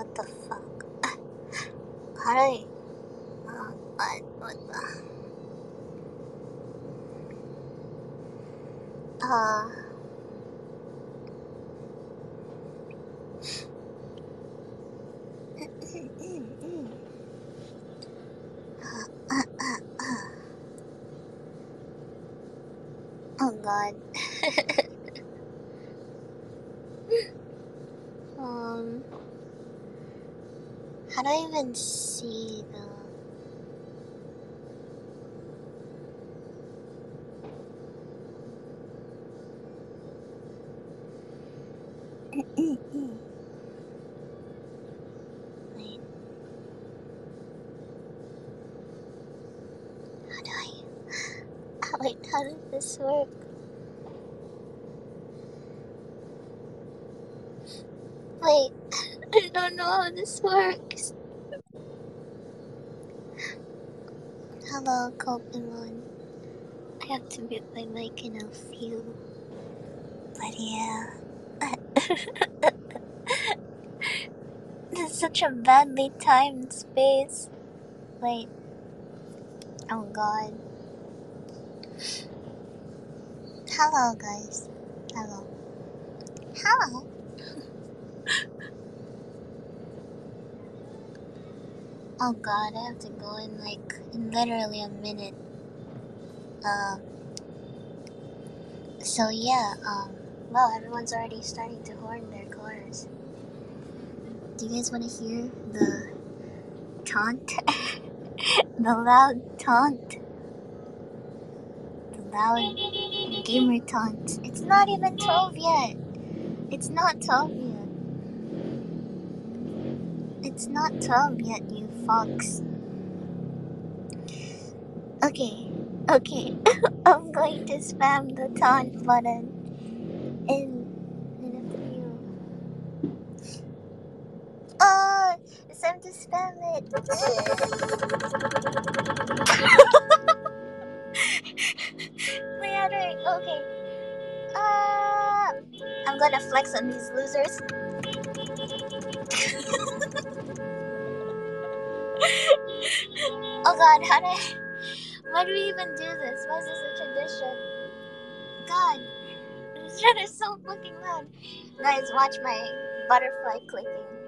what the fuck? How do I... what the... Oh god. How do I even see the... Wait. How do I... Wait, how does this work? Wait, I don't know how this works. Hello, Pokemon. I have to mute my mic in a few. But yeah. This is such a badly timed space. Wait. Oh god. Hello, guys. Hello. Hello. Oh god, I have to go in in literally a minute. So yeah, well, everyone's already starting to horn their cars. Do you guys want to hear the taunt? The loud taunt? The loud gamer taunt. It's not even 12 yet. It's not 12 yet. It's not 12 yet, you fox. Okay. I'm going to spam the taunt button in a few. Oh, it's time to spam it. Wait, how do I... Okay. I'm gonna flex on these losers. Oh god, why do we even do this? Why is this a tradition? God, this shit is so fucking loud. Guys, watch my butterfly clicking.